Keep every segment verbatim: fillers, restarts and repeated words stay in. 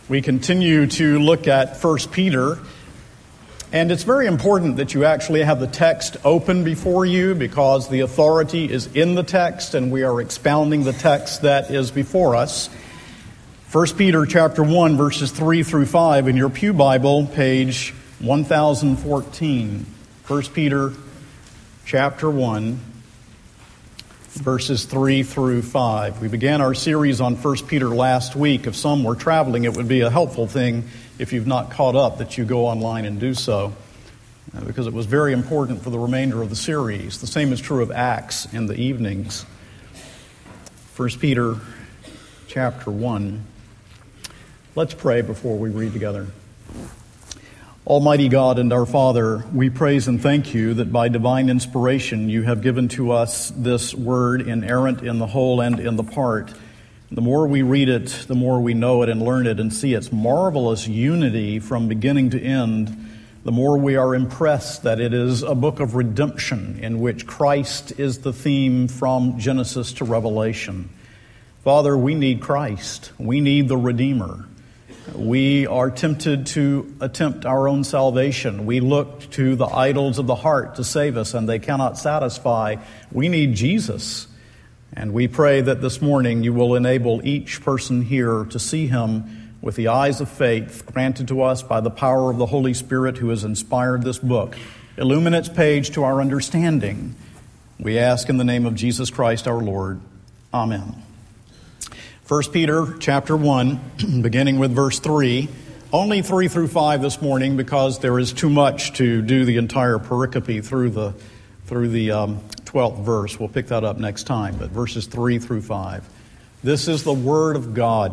We continue to look at First Peter, and it's very important that you actually have the text open before you because the authority is in the text and we are expounding the text that is before us. First Peter chapter one, verses three through five in your pew Bible, page one thousand fourteen. First Peter chapter one, verses three through five. We began our series on First Peter last week. If some were traveling, it would be a helpful thing if you've not caught up that you go online and do so, uh, because it was very important for the remainder of the series. The same is true of Acts in the evenings. First Peter chapter one. Let's pray before we read together. Almighty God and our Father, we praise and thank you that by divine inspiration you have given to us this word, inerrant in the whole and in the part. The more we read it, the more we know it and learn it and see its marvelous unity from beginning to end, the more we are impressed that it is a book of redemption in which Christ is the theme from Genesis to Revelation. Father, we need Christ. We need the Redeemer. We are tempted to attempt our own salvation. We look to the idols of the heart to save us, and they cannot satisfy. We need Jesus. And we pray that this morning you will enable each person here to see him with the eyes of faith granted to us by the power of the Holy Spirit who has inspired this book. Illumine its page to our understanding. We ask in the name of Jesus Christ our Lord. Amen. First Peter chapter one, beginning with verse three. Only three through five this morning because there is too much to do the entire pericope through the through the um, twelfth verse. We'll pick that up next time, but verses three through five. This is the word of God.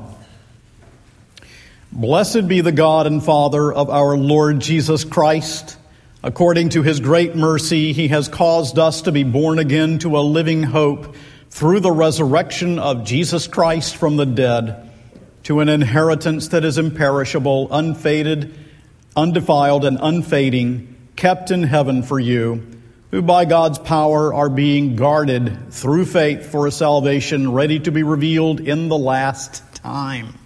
Blessed be the God and Father of our Lord Jesus Christ. According to his great mercy, he has caused us to be born again to a living hope through the resurrection of Jesus Christ from the dead, to an inheritance that is imperishable, unfaded, undefiled, and unfading, kept in heaven for you, who by God's power are being guarded through faith for a salvation ready to be revealed in the last time.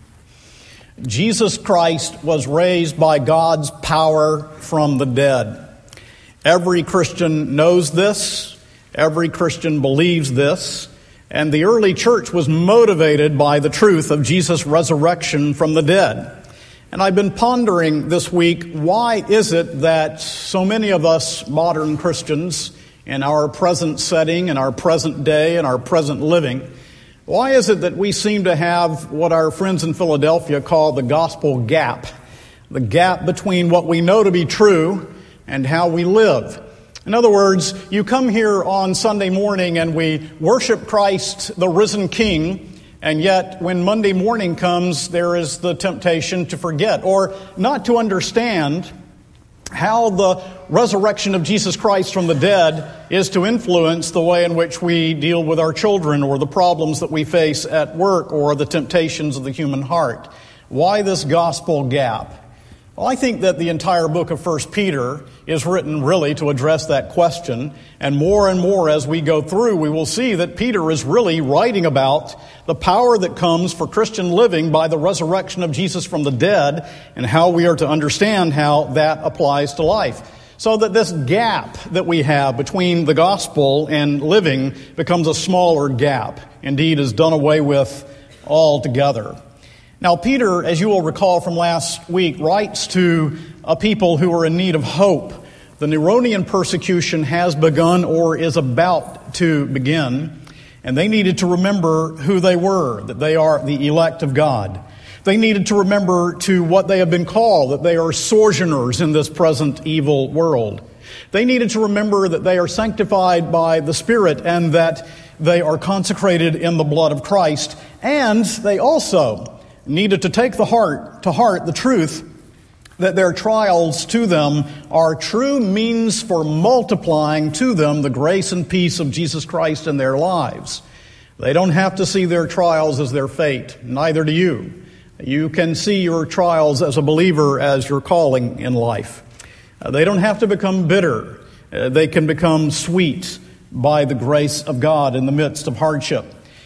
Jesus Christ was raised by God's power from the dead. Every Christian knows this. Every Christian believes this. And the early church was motivated by the truth of Jesus' resurrection from the dead. And I've been pondering this week, why is it that so many of us modern Christians in our present setting, in our present day, in our present living, why is it that we seem to have what our friends in Philadelphia call the gospel gap, the gap between what we know to be true and how we live? In other words, you come here on Sunday morning and we worship Christ, the risen King, and yet when Monday morning comes, there is the temptation to forget or not to understand how the resurrection of Jesus Christ from the dead is to influence the way in which we deal with our children or the problems that we face at work or the temptations of the human heart. Why this gospel gap? Well, I think that the entire book of First Peter is written really to address that question. And more and more as we go through, we will see that Peter is really writing about the power that comes for Christian living by the resurrection of Jesus from the dead and how we are to understand how that applies to life. So that this gap that we have between the gospel and living becomes a smaller gap. Indeed, is done away with altogether. Now, Peter, as you will recall from last week, writes to a people who are in need of hope. The Neronian persecution has begun or is about to begin, and they needed to remember who they were, that they are the elect of God. They needed to remember to what they have been called, that they are sojourners in this present evil world. They needed to remember that they are sanctified by the Spirit and that they are consecrated in the blood of Christ, and they also needed to take the heart to heart the truth that their trials to them are true means for multiplying to them the grace and peace of Jesus Christ in their lives. They don't have to see their trials as their fate, neither do you. You can see your trials as a believer as your calling in life. Uh, they don't have to become bitter. Uh, they can become sweet by the grace of God in the midst of hardship.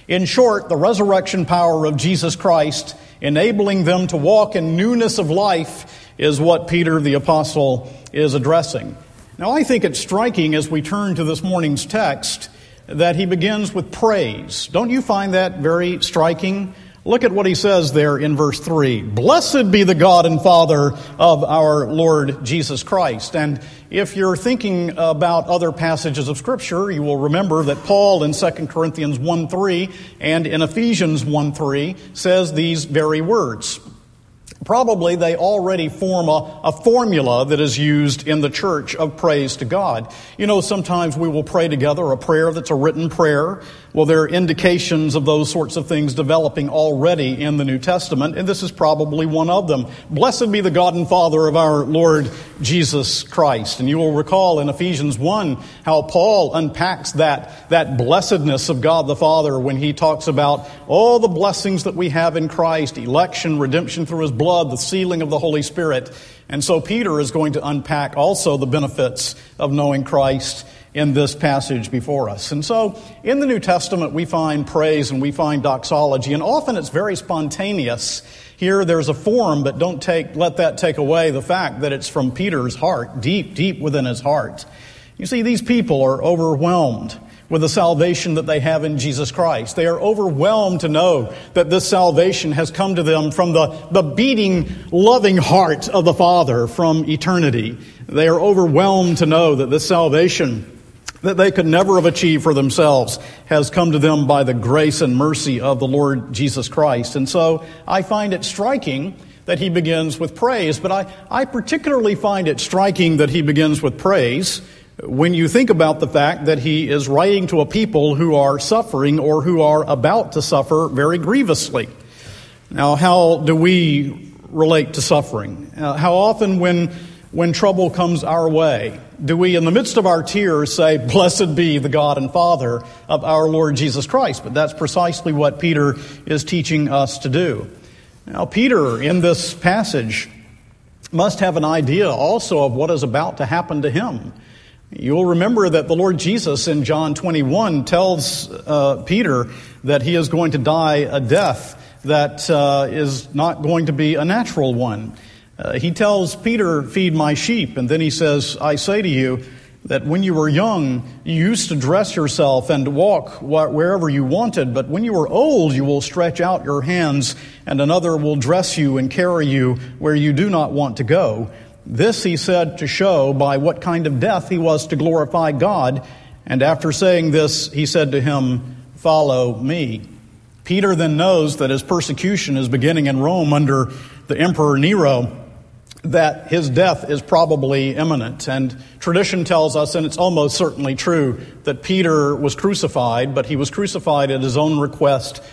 In short, the resurrection power of Jesus Christ, enabling them to walk in newness of life, is what Peter the Apostle is addressing. Now, I think it's striking as we turn to this morning's text that he begins with praise. Don't you find that very striking? Look at what he says there in verse three. Blessed be the God and Father of our Lord Jesus Christ. And if you're thinking about other passages of Scripture, you will remember that Paul in Second Corinthians one three and in Ephesians one three says these very words. Probably they already form a, a formula that is used in the church of praise to God. You know, sometimes we will pray together a prayer that's a written prayer. Well, there are indications of those sorts of things developing already in the New Testament, and this is probably one of them. Blessed be the God and Father of our Lord Jesus Christ. And you will recall in Ephesians one how Paul unpacks that, that blessedness of God the Father when he talks about all the blessings that we have in Christ, election, redemption through His blood, the sealing of the Holy Spirit. And so Peter is going to unpack also the benefits of knowing Christ in this passage before us. And so in the New Testament we find praise and we find doxology, and often it's very spontaneous. Here there's a form, but don't take let that take away the fact that it's from Peter's heart, deep, deep within his heart. You see, these people are overwhelmed with the salvation that they have in Jesus Christ. They are overwhelmed to know that this salvation has come to them from the, the beating, loving heart of the Father from eternity. They are overwhelmed to know that this salvation that they could never have achieved for themselves has come to them by the grace and mercy of the Lord Jesus Christ. And so I find it striking that he begins with praise, but I, I particularly find it striking that he begins with praise when you think about the fact that he is writing to a people who are suffering or who are about to suffer very grievously. Now, how do we relate to suffering? Uh, how often when when trouble comes our way, do we, in the midst of our tears, say, blessed be the God and Father of our Lord Jesus Christ? But that's precisely what Peter is teaching us to do. Now, Peter, in this passage, must have an idea also of what is about to happen to him. You'll remember that the Lord Jesus in John twenty-one tells uh, Peter that he is going to die a death that uh, is not going to be a natural one. Uh, he tells Peter, feed my sheep, and then he says, I say to you that when you were young, you used to dress yourself and walk wherever you wanted, but when you are old, you will stretch out your hands, and another will dress you and carry you where you do not want to go. This he said to show by what kind of death he was to glorify God. And after saying this, he said to him, follow me. Peter then knows that his persecution is beginning in Rome under the Emperor Nero, that his death is probably imminent. And tradition tells us, and it's almost certainly true, that Peter was crucified, but he was crucified at his own request,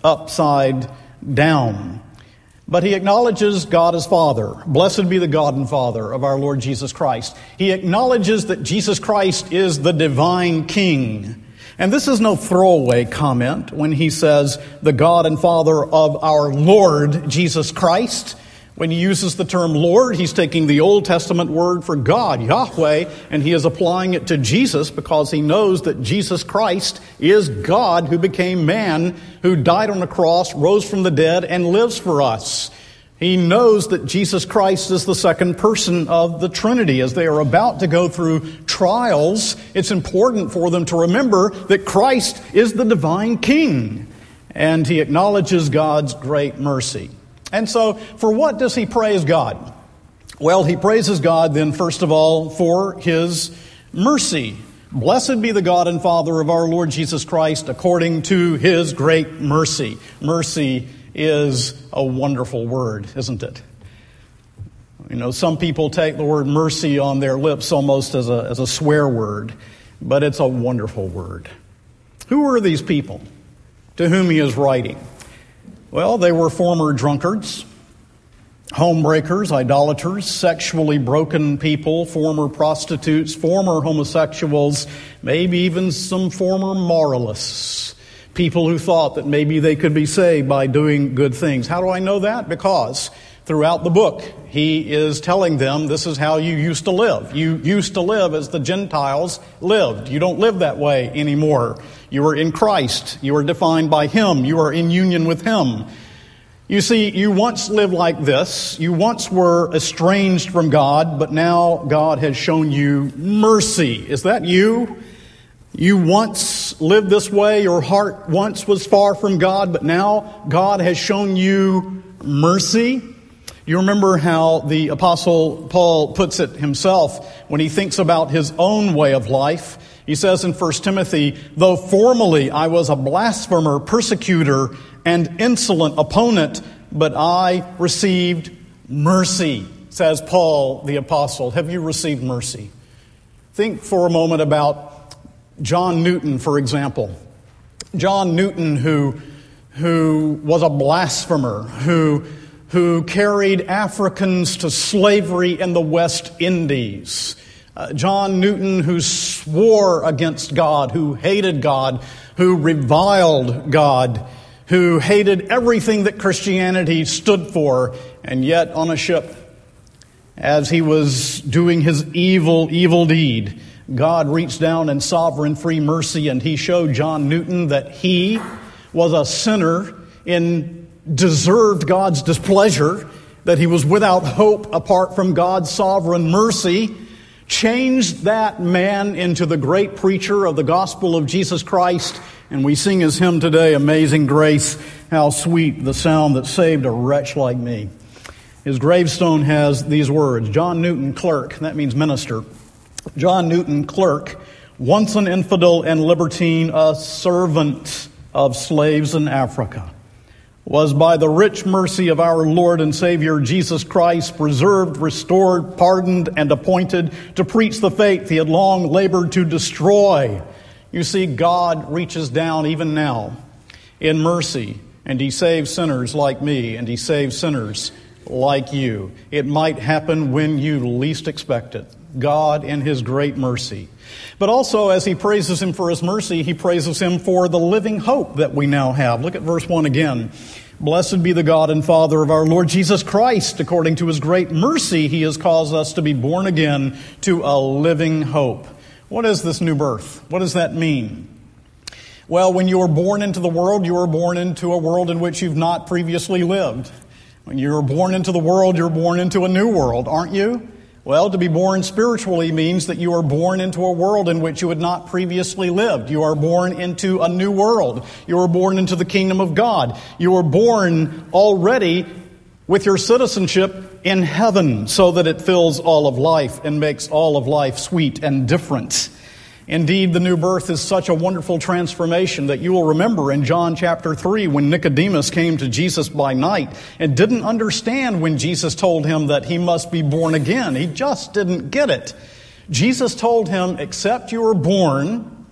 upside down. But he acknowledges God as Father. Blessed be the God and Father of our Lord Jesus Christ. He acknowledges that Jesus Christ is the divine King. And this is no throwaway comment when he says the God and Father of our Lord Jesus Christ. When he uses the term Lord, he's taking the Old Testament word for God, Yahweh, and he is applying it to Jesus because he knows that Jesus Christ is God who became man, who died on the cross, rose from the dead, and lives for us. He knows that Jesus Christ is the second person of the Trinity. As they are about to go through trials, it's important for them to remember that Christ is the divine King, and he acknowledges God's great mercy. And so, for what does he praise God? Well, he praises God then, first of all, for his mercy. Blessed be the God and Father of our Lord Jesus Christ according to his great mercy. Mercy is a wonderful word, isn't it? You know, some people take the word mercy on their lips almost as a, as a swear word, but it's a wonderful word. Who are these people to whom he is writing? Well, they were former drunkards, homebreakers, idolaters, sexually broken people, former prostitutes, former homosexuals, maybe even some former moralists, people who thought that maybe they could be saved by doing good things. How do I know that? Because throughout the book, he is telling them this is how you used to live. You used to live as the Gentiles lived. You don't live that way anymore. You are in Christ. You are defined by Him. You are in union with Him. You see, you once lived like this. You once were estranged from God, but now God has shown you mercy. Is that you? You once lived this way. Your heart once was far from God, but now God has shown you mercy. You remember how the Apostle Paul puts it himself when he thinks about his own way of life. He says in First Timothy, though formerly I was a blasphemer, persecutor, and insolent opponent, but I received mercy, says Paul the Apostle. Have you received mercy? Think for a moment about John Newton, for example. John Newton, who, who was a blasphemer, who, who carried Africans to slavery in the West Indies. Uh, John Newton, who swore against God, who hated God, who reviled God, who hated everything that Christianity stood for, and yet on a ship, as he was doing his evil, evil deed, God reached down in sovereign free mercy, and He showed John Newton that he was a sinner and deserved God's displeasure, that he was without hope apart from God's sovereign mercy, changed that man into the great preacher of the gospel of Jesus Christ. And we sing his hymn today, Amazing Grace, how sweet the sound that saved a wretch like me. His gravestone has these words, John Newton, clerk, that means minister. John Newton, clerk, once an infidel and libertine, a servant of slaves in Africa, was by the rich mercy of our Lord and Savior Jesus Christ preserved, restored, pardoned, and appointed to preach the faith he had long labored to destroy. You see, God reaches down even now in mercy, and He saves sinners like me, and He saves sinners like you. It might happen when you least expect it. God in His great mercy. But also, as He praises Him for His mercy, He praises Him for the living hope that we now have. Look at verse one again. Blessed be the God and Father of our Lord Jesus Christ. According to His great mercy, He has caused us to be born again to a living hope. What is this new birth? What does that mean? Well, when you are born into the world, you are born into a world in which you've not previously lived. When you're born into the world, you're born into a new world, aren't you? Well, to be born spiritually means that you are born into a world in which you had not previously lived. You are born into a new world. You are born into the kingdom of God. You are born already with your citizenship in heaven, so that it fills all of life and makes all of life sweet and different. Indeed, the new birth is such a wonderful transformation that you will remember in John chapter three when Nicodemus came to Jesus by night and didn't understand when Jesus told him that he must be born again. He just didn't get it. Jesus told him, except you are born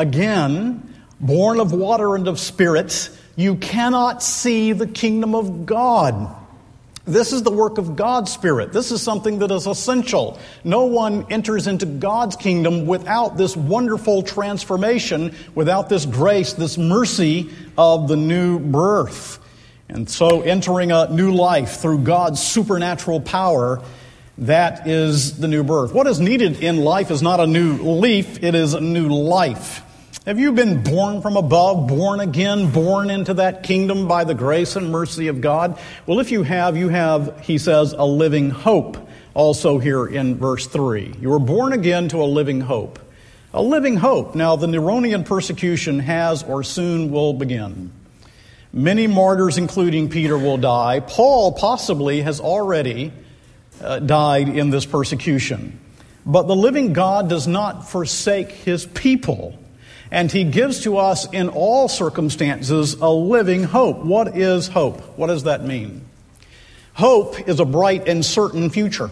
again, born of water and of spirit, you cannot see the kingdom of God. This is the work of God's Spirit. This is something that is essential. No one enters into God's kingdom without this wonderful transformation, without this grace, this mercy of the new birth. And so entering a new life through God's supernatural power, that is the new birth. What is needed in life is not a new leaf, it is a new life. Have you been born from above, born again, born into that kingdom by the grace and mercy of God? Well, if you have, you have, he says, a living hope, also here in verse three. You were born again to a living hope. A living hope. Now, the Neronian persecution has or soon will begin. Many martyrs, including Peter, will die. Paul possibly has already uh, died in this persecution. But the living God does not forsake His people. And He gives to us in all circumstances a living hope. What is hope? What does that mean? Hope is a bright and certain future.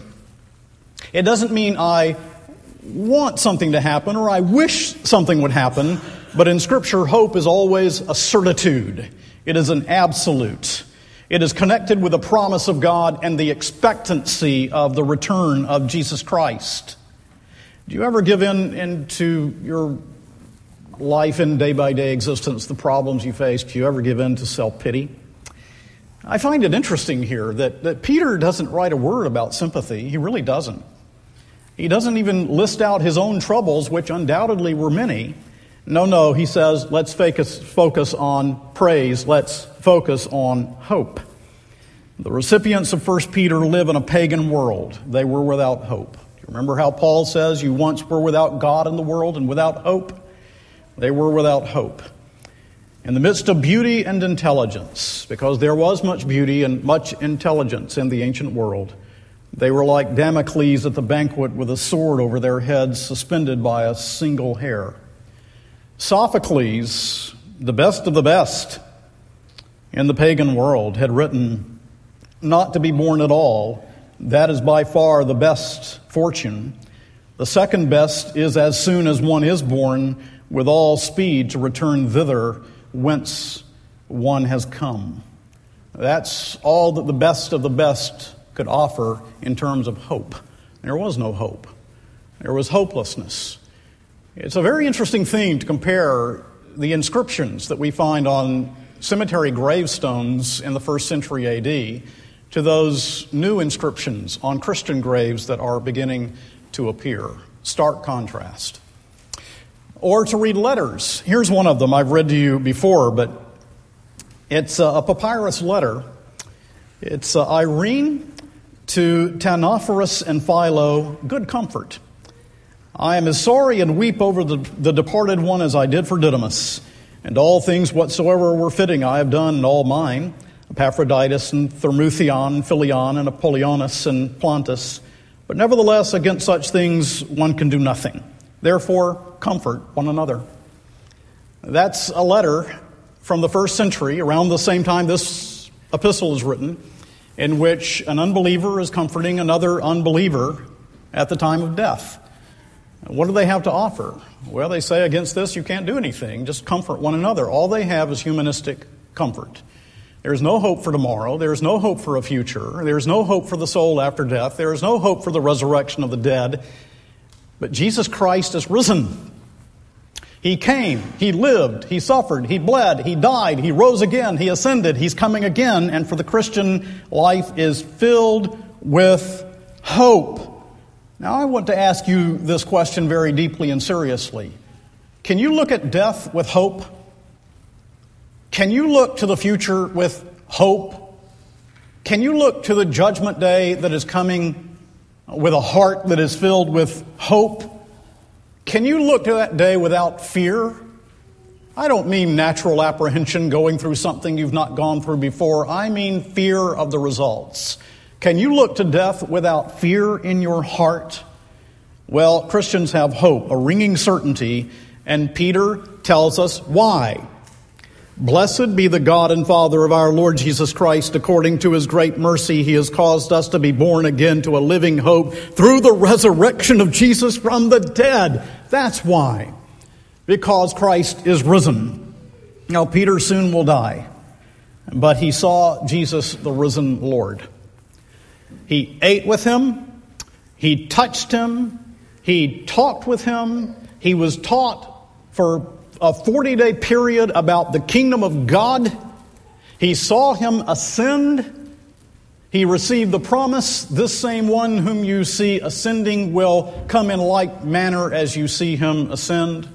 It doesn't mean I want something to happen or I wish something would happen, but in Scripture, hope is always a certitude. It is an absolute. It is connected with the promise of God and the expectancy of the return of Jesus Christ. Do you ever give in into your life in day-by-day existence, the problems you face? Do you ever give in to self-pity? I find it interesting here that, that Peter doesn't write a word about sympathy. He really doesn't. He doesn't even list out his own troubles, which undoubtedly were many. No, no, he says, let's focus, focus on praise. Let's focus on hope. The recipients of First Peter live in a pagan world. They were without hope. Do you remember how Paul says, you once were without God in the world and without hope? They were without hope. In the midst of beauty and intelligence, because there was much beauty and much intelligence in the ancient world, they were like Damocles at the banquet with a sword over their heads suspended by a single hair. Sophocles, the best of the best in the pagan world, had written, not to be born at all, that is by far the best fortune. The second best is as soon as one is born, with all speed to return thither whence one has come. That's all that the best of the best could offer in terms of hope. There was no hope. There was hopelessness. It's a very interesting thing to compare the inscriptions that we find on cemetery gravestones in the first century A D to those new inscriptions on Christian graves that are beginning to appear. Stark contrast. Or to read letters. Here's one of them I've read to you before, but it's a papyrus letter. It's uh, Irene to Tanophorus and Philo, good comfort. I am as sorry and weep over the, the departed one as I did for Didymus, and all things whatsoever were fitting I have done, and all mine, Epaphroditus and Thermuthion, Philion and Apollonius and Plantus. But nevertheless, against such things one can do nothing. Therefore, comfort one another. That's a letter from the first century, around the same time this epistle is written, in which an unbeliever is comforting another unbeliever at the time of death. What do they have to offer? Well, they say against this you can't do anything. Just comfort one another. All they have is humanistic comfort. There's no hope for tomorrow. There's no hope for a future. There's no hope for the soul after death. There is no hope for the resurrection of the dead. But Jesus Christ is risen. He came, He lived, He suffered, He bled, He died, He rose again, He ascended, He's coming again, and for the Christian life is filled with hope. Now I want to ask you this question very deeply and seriously. Can you look at death with hope? Can you look to the future with hope? Can you look to the judgment day that is coming with a heart that is filled with hope? Can you look to that day without fear? I don't mean natural apprehension going through something you've not gone through before. I mean fear of the results. Can you look to death without fear in your heart? Well, Christians have hope, a ringing certainty, and Peter tells us why. Blessed be the God and Father of our Lord Jesus Christ. According to His great mercy, He has caused us to be born again to a living hope through the resurrection of Jesus from the dead. That's why. Because Christ is risen. Now, Peter soon will die, but he saw Jesus, the risen Lord. He ate with Him. He touched Him. He talked with Him. He was taught for a forty-day period about the kingdom of God. He saw Him ascend. He received the promise, this same one whom you see ascending will come in like manner as you see Him ascend.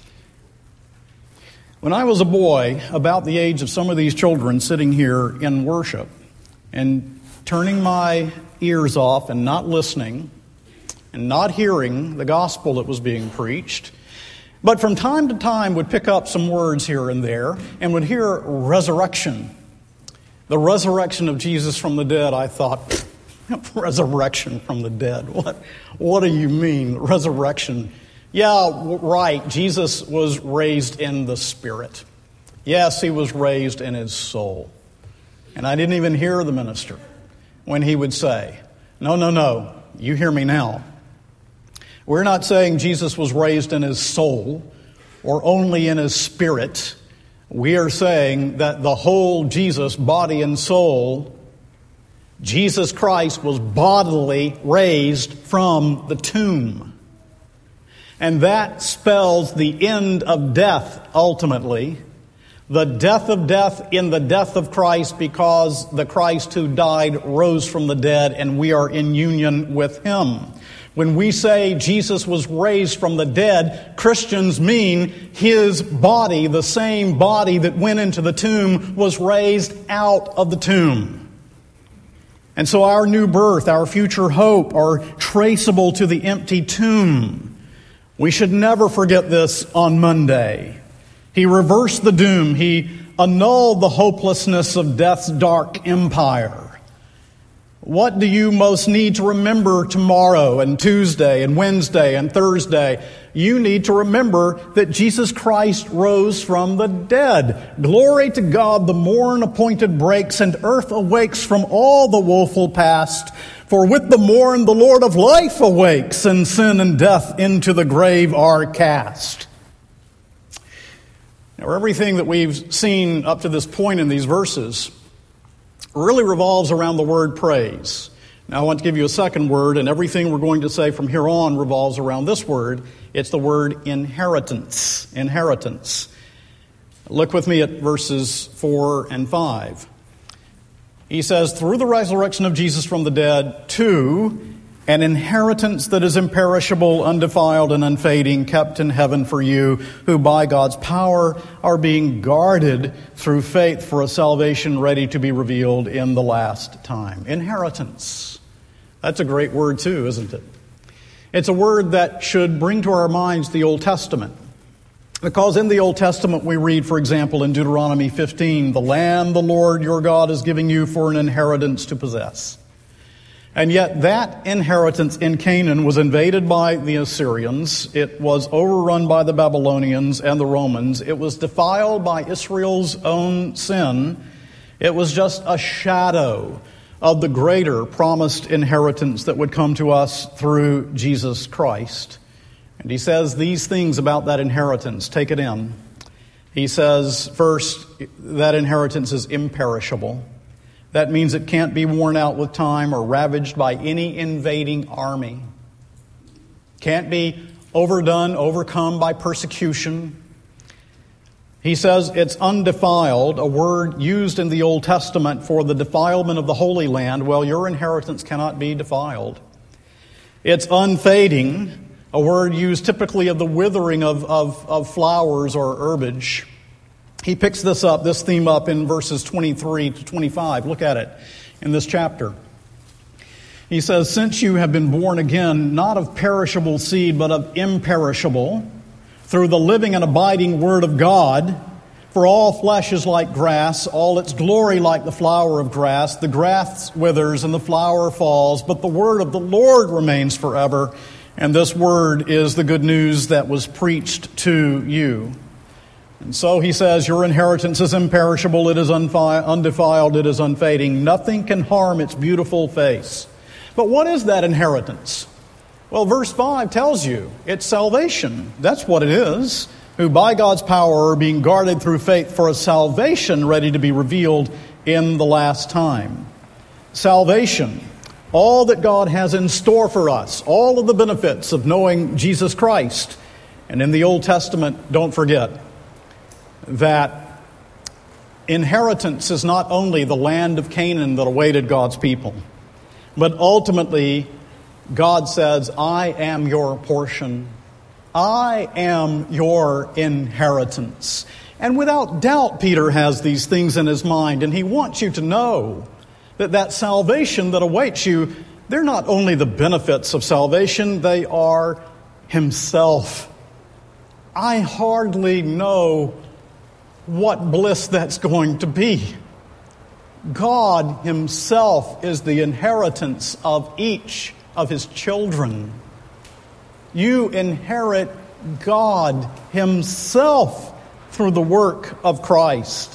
When I was a boy, about the age of some of these children sitting here in worship and turning my ears off and not listening and not hearing the gospel that was being preached, but from time to time would pick up some words here and there and would hear resurrection. The resurrection of Jesus from the dead, I thought, resurrection from the dead? What, what do you mean, resurrection? Yeah, right, Jesus was raised in the Spirit. Yes, He was raised in His soul. And I didn't even hear the minister when he would say, no, no, no, you hear me now. We're not saying Jesus was raised in His soul or only in His spirit. We are saying that the whole Jesus, body and soul, Jesus Christ was bodily raised from the tomb. And that spells the end of death, ultimately. The death of death in the death of Christ, because the Christ who died rose from the dead and we are in union with Him. When we say Jesus was raised from the dead, Christians mean his body, the same body that went into the tomb, was raised out of the tomb. And so our new birth, our future hope, are traceable to the empty tomb. We should never forget this on Monday. He reversed the doom. He annulled the hopelessness of death's dark empire. What do you most need to remember tomorrow and Tuesday and Wednesday and Thursday? You need to remember that Jesus Christ rose from the dead. Glory to God, the morn appointed breaks and earth awakes from all the woeful past. For with the morn the Lord of life awakes, and sin and death into the grave are cast. Now, everything that we've seen up to this point in these verses really revolves around the word praise. Now, I want to give you a second word, and everything we're going to say from here on revolves around this word. It's the word inheritance. Inheritance. Look with me at verses four and five. He says, through the resurrection of Jesus from the dead, to an inheritance that is imperishable, undefiled, and unfading, kept in heaven for you, who by God's power are being guarded through faith for a salvation ready to be revealed in the last time. Inheritance. That's a great word too, isn't it? It's a word that should bring to our minds the Old Testament. Because in the Old Testament we read, for example, in Deuteronomy fifteen, the land the Lord your God is giving you for an inheritance to possess. And yet that inheritance in Canaan was invaded by the Assyrians. It was overrun by the Babylonians and the Romans. It was defiled by Israel's own sin. It was just a shadow of the greater promised inheritance that would come to us through Jesus Christ. And he says these things about that inheritance. Take it in. He says, first, that inheritance is imperishable. That means it can't be worn out with time or ravaged by any invading army. Can't be overdone, overcome by persecution. He says it's undefiled, a word used in the Old Testament for the defilement of the Holy Land. Well, your inheritance cannot be defiled. It's unfading, a word used typically of the withering of, of, of flowers or herbage. He picks this up, this theme up in verses twenty-three to twenty-five. Look at it in this chapter. He says, since you have been born again, not of perishable seed, but of imperishable, through the living and abiding Word of God, for all flesh is like grass, all its glory like the flower of grass. The grass withers and the flower falls, but the word of the Lord remains forever. And this word is the good news that was preached to you. And so he says, your inheritance is imperishable, it is unfi- undefiled, it is unfading. Nothing can harm its beautiful face. But what is that inheritance? Well, verse five tells you it's salvation. That's what it is. Who by God's power are being guarded through faith for a salvation ready to be revealed in the last time. Salvation. All that God has in store for us. All of the benefits of knowing Jesus Christ. And in the Old Testament, don't forget that inheritance is not only the land of Canaan that awaited God's people, but ultimately God says, I am your portion. I am your inheritance. And without doubt, Peter has these things in his mind, and he wants you to know that that salvation that awaits you, they're not only the benefits of salvation, they are himself. I hardly know what bliss that's going to be. God himself is the inheritance of each of his children. You inherit God himself through the work of Christ.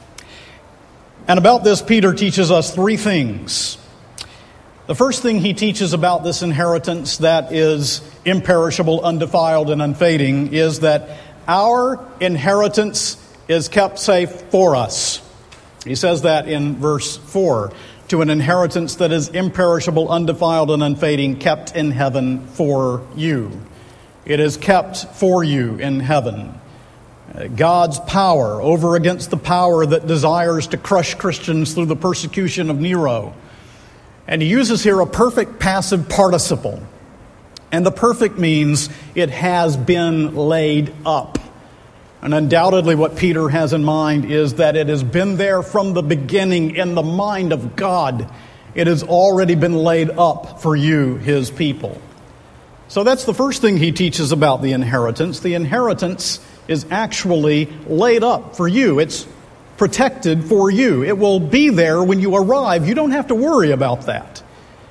And about this, Peter teaches us three things. The first thing he teaches about this inheritance that is imperishable, undefiled, and unfading is that our inheritance is kept safe for us. He says that in verse four. To an inheritance that is imperishable, undefiled, and unfading, kept in heaven for you. It is kept for you in heaven. God's power over against the power that desires to crush Christians through the persecution of Nero. And he uses here a perfect passive participle. And the perfect means it has been laid up. And undoubtedly what Peter has in mind is that it has been there from the beginning in the mind of God. It has already been laid up for you, his people. So that's the first thing he teaches about the inheritance. The inheritance is actually laid up for you. It's protected for you. It will be there when you arrive. You don't have to worry about that.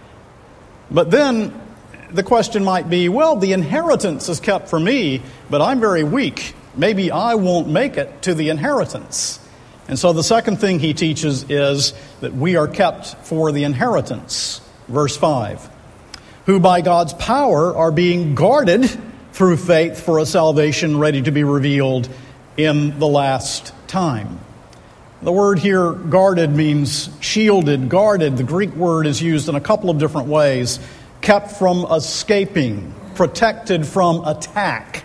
But then the question might be, well, the inheritance is kept for me, but I'm very weak. Maybe I won't make it to the inheritance. And so the second thing he teaches is that we are kept for the inheritance. Verse five, who by God's power are being guarded through faith for a salvation ready to be revealed in the last time. The word here, guarded, means shielded, guarded. The Greek word is used in a couple of different ways. Kept from escaping, protected from attack.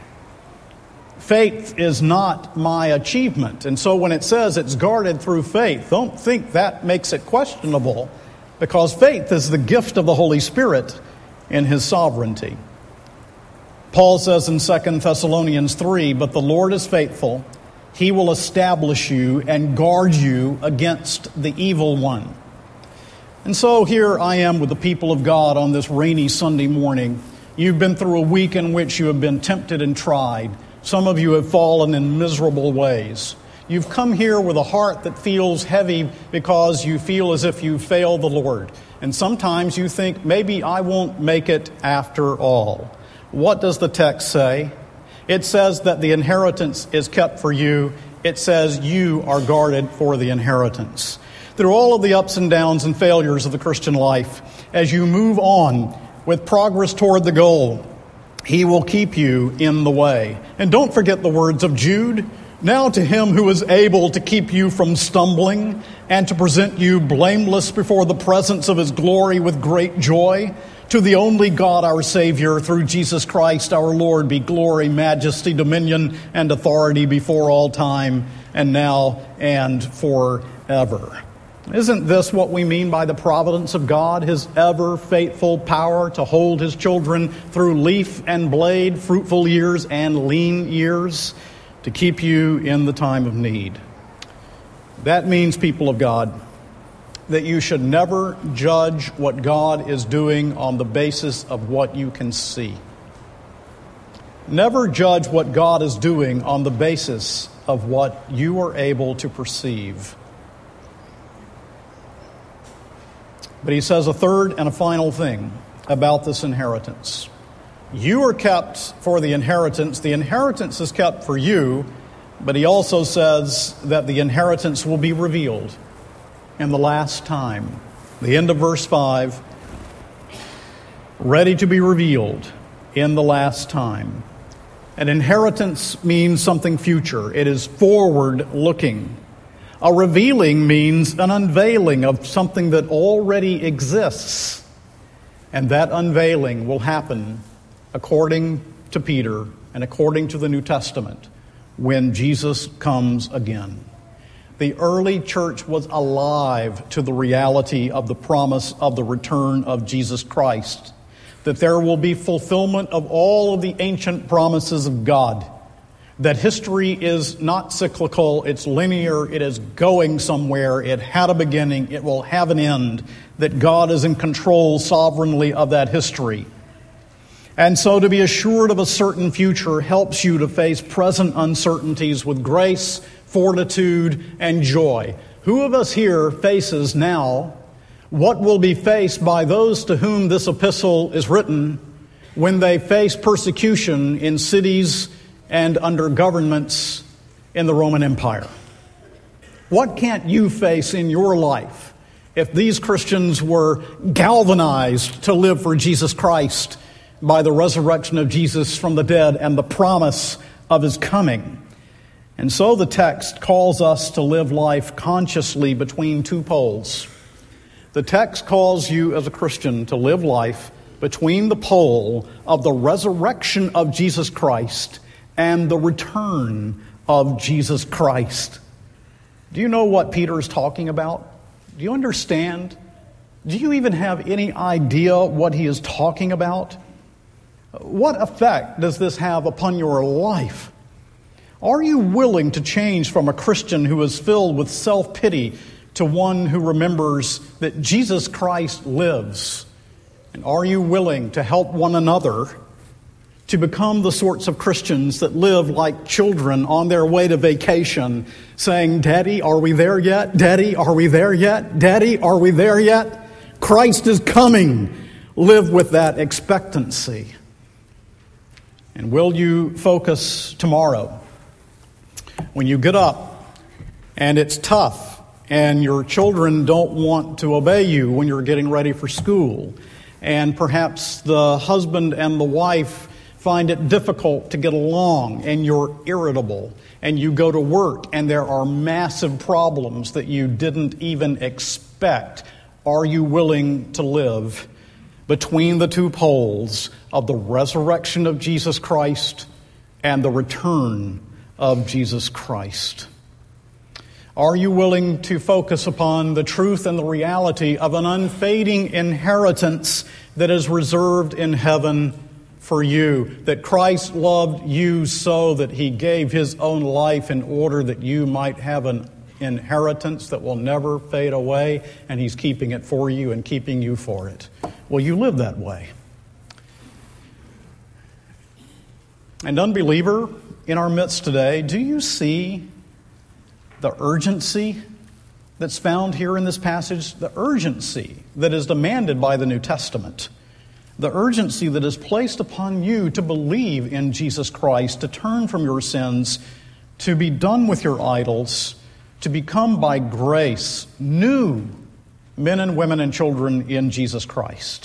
Faith is not my achievement. And so when it says it's guarded through faith, don't think that makes it questionable, because faith is the gift of the Holy Spirit in his sovereignty. Paul says in Second Thessalonians three, but the Lord is faithful. He will establish you and guard you against the evil one. And so here I am with the people of God on this rainy Sunday morning. You've been through a week in which you have been tempted and tried. Some of you have fallen in miserable ways. You've come here with a heart that feels heavy because you feel as if you failed the Lord. And sometimes you think, maybe I won't make it after all. What does the text say? It says that the inheritance is kept for you. It says you are guarded for the inheritance. Through all of the ups and downs and failures of the Christian life, as you move on with progress toward the goal, he will keep you in the way. And don't forget the words of Jude. Now to him who is able to keep you from stumbling and to present you blameless before the presence of his glory with great joy, to the only God our Savior, through Jesus Christ our Lord, be glory, majesty, dominion, and authority before all time, and now and forever. Isn't this what we mean by the providence of God, his ever faithful power to hold his children through leaf and blade, fruitful years and lean years, to keep you in the time of need? That means, people of God, that you should never judge what God is doing on the basis of what you can see. Never judge what God is doing on the basis of what you are able to perceive. But he says a third and a final thing about this inheritance. You are kept for the inheritance. The inheritance is kept for you, but he also says that the inheritance will be revealed in the last time. The end of verse five, ready to be revealed in the last time. An inheritance means something future. It is forward-looking. A revealing means an unveiling of something that already exists. And that unveiling will happen, according to Peter and according to the New Testament, when Jesus comes again. The early church was alive to the reality of the promise of the return of Jesus Christ, that there will be fulfillment of all of the ancient promises of God, that history is not cyclical, it's linear, it is going somewhere, it had a beginning, it will have an end, that God is in control sovereignly of that history. And so to be assured of a certain future helps you to face present uncertainties with grace, fortitude, and joy. Who of us here faces now what will be faced by those to whom this epistle is written when they face persecution in cities and under governments in the Roman Empire? What can't you face in your life if these Christians were galvanized to live for Jesus Christ by the resurrection of Jesus from the dead and the promise of his coming? And so the text calls us to live life consciously between two poles. The text calls you as a Christian to live life between the pole of the resurrection of Jesus Christ and the return of Jesus Christ. Do you know what Peter is talking about? Do you understand? Do you even have any idea what he is talking about? What effect does this have upon your life? Are you willing to change from a Christian who is filled with self-pity to one who remembers that Jesus Christ lives? And are you willing to help one another to become the sorts of Christians that live like children on their way to vacation, saying, "Daddy, are we there yet? Daddy, are we there yet? Daddy, are we there yet? Christ is coming." Live with that expectancy. And will you focus tomorrow when you get up and it's tough and your children don't want to obey you when you're getting ready for school, and perhaps the husband and the wife find it difficult to get along and you're irritable, and you go to work and there are massive problems that you didn't even expect? Are you willing to live between the two poles of the resurrection of Jesus Christ and the return of Jesus Christ? Are you willing to focus upon the truth and the reality of an unfading inheritance that is reserved in heaven for you? That Christ loved you so that he gave his own life in order that you might have an inheritance that will never fade away, and he's keeping it for you and keeping you for it. Will you live that way? And unbeliever in our midst today, do you see the urgency that's found here in this passage? The urgency that is demanded by the New Testament. The urgency that is placed upon you to believe in Jesus Christ, to turn from your sins, to be done with your idols, to become by grace new men and women and children in Jesus Christ.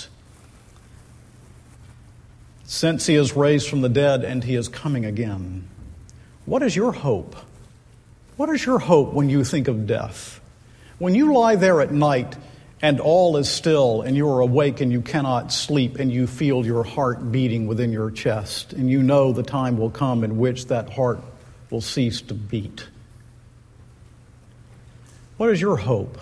Since he is raised from the dead and he is coming again. What is your hope? What is your hope when you think of death? When you lie there at night and all is still and you are awake and you cannot sleep and you feel your heart beating within your chest and you know the time will come in which that heart will cease to beat. What is your hope?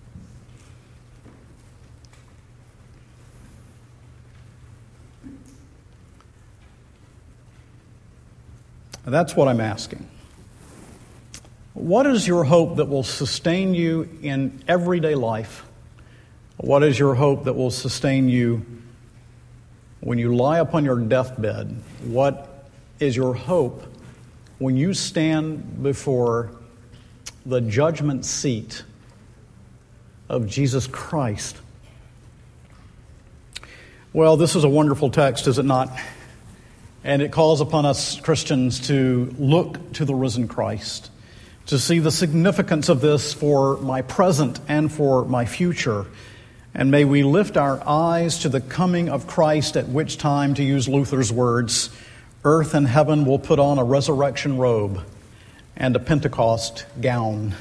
That's what I'm asking. What is your hope that will sustain you in everyday life? What is your hope that will sustain you when you lie upon your deathbed? What is your hope when you stand before the judgment seat of Jesus Christ? Well, this is a wonderful text, is it not? And it calls upon us Christians to look to the risen Christ, to see the significance of this for my present and for my future. And may we lift our eyes to the coming of Christ, at which time, to use Luther's words, earth and heaven will put on a resurrection robe and a Pentecost gown.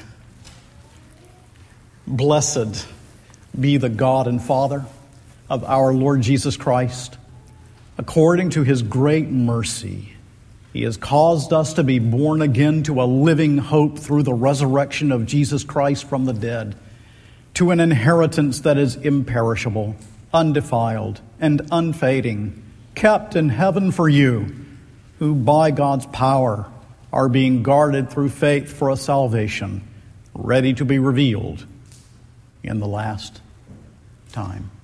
Blessed be the God and Father of our Lord Jesus Christ. According to his great mercy, he has caused us to be born again to a living hope through the resurrection of Jesus Christ from the dead, to an inheritance that is imperishable, undefiled, and unfading, kept in heaven for you, who by God's power are being guarded through faith for a salvation ready to be revealed in the last time.